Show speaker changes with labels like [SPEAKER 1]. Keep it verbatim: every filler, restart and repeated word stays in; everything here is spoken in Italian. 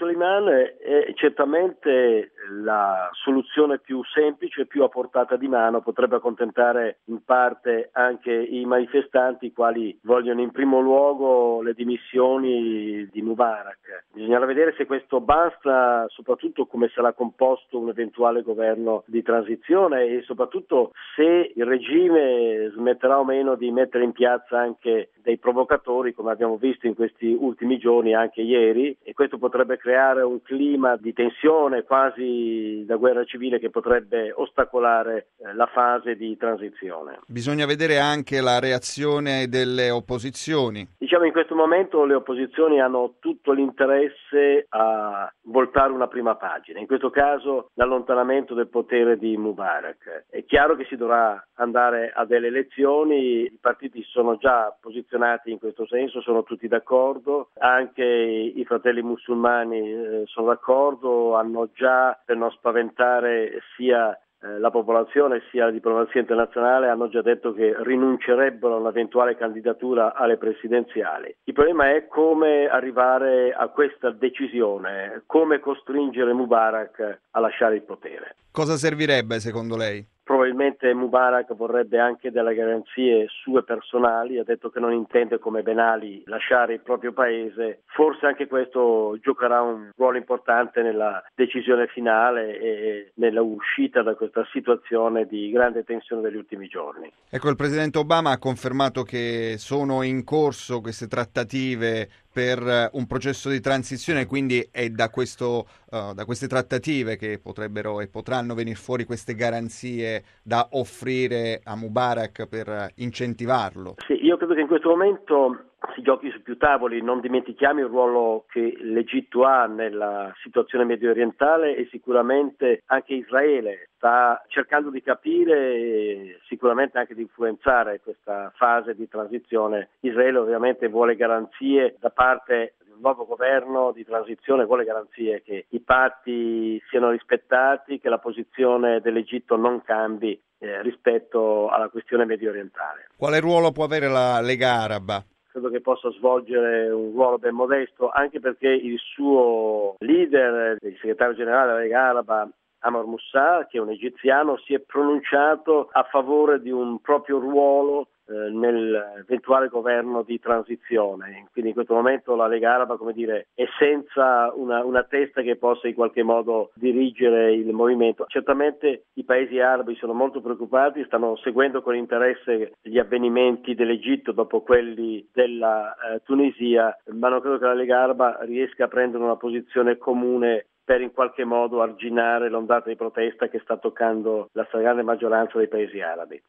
[SPEAKER 1] Suleiman è certamente la soluzione più semplice, più a portata di mano, potrebbe accontentare in parte anche i manifestanti, i quali vogliono in primo luogo le dimissioni di Mubarak. Bisognerà vedere se questo basta, soprattutto come sarà composto un eventuale governo di transizione e soprattutto se il regime smetterà o meno di mettere in piazza anche dei provocatori, come abbiamo visto in questi ultimi giorni, anche ieri, e questo potrebbe creare un clima di tensione quasi da guerra civile che potrebbe ostacolare eh, la fase di transizione.
[SPEAKER 2] Bisogna vedere anche la reazione delle opposizioni.
[SPEAKER 1] Diciamo in questo momento le opposizioni hanno tutto l'interesse a voltare una prima pagina, in questo caso l'allontanamento del potere di Mubarak. È chiaro che si dovrà andare a delle elezioni, i partiti sono già posizionati in questo senso, sono tutti d'accordo, anche i fratelli musulmani eh, sono d'accordo, hanno già, per non spaventare sia la popolazione sia la diplomazia internazionale, hanno già detto che rinuncerebbero a un'eventuale candidatura alle presidenziali. Il problema è come arrivare a questa decisione, come costringere Mubarak a lasciare il potere.
[SPEAKER 2] Cosa servirebbe secondo lei?
[SPEAKER 1] Probabilmente Mubarak vorrebbe anche delle garanzie sue personali, ha detto che non intende come Ben Ali lasciare il proprio paese, forse anche questo giocherà un ruolo importante nella decisione finale e nella uscita da questa situazione di grande tensione degli ultimi giorni.
[SPEAKER 2] Ecco, il presidente Obama ha confermato che sono in corso queste trattative per un processo di transizione, quindi è da, questo, uh, da queste trattative che potrebbero e potranno venire fuori queste garanzie da offrire a Mubarak per incentivarlo.
[SPEAKER 1] Sì, io credo che in questo momento si giochi su più tavoli, non dimentichiamo il ruolo che l'Egitto ha nella situazione medio orientale e sicuramente anche Israele sta cercando di capire e sicuramente anche di influenzare questa fase di transizione. Israele ovviamente vuole garanzie da parte di un nuovo governo di transizione, vuole garanzie che i patti siano rispettati, che la posizione dell'Egitto non cambi eh, rispetto alla questione medio orientale.
[SPEAKER 2] Quale ruolo può avere la Lega Araba?
[SPEAKER 1] Credo che possa svolgere un ruolo ben modesto, anche perché il suo leader, il segretario generale della Lega Araba, Amr Moussa, che è un egiziano, si è pronunciato a favore di un proprio ruolo eh, nell'eventuale governo di transizione. Quindi in questo momento la Lega Araba, come dire, è senza una, una testa che possa in qualche modo dirigere il movimento. Certamente i paesi arabi sono molto preoccupati, stanno seguendo con interesse gli avvenimenti dell'Egitto dopo quelli della eh, Tunisia, ma non credo che la Lega Araba riesca a prendere una posizione comune per in qualche modo arginare l'ondata di protesta che sta toccando la stragrande maggioranza dei paesi arabi.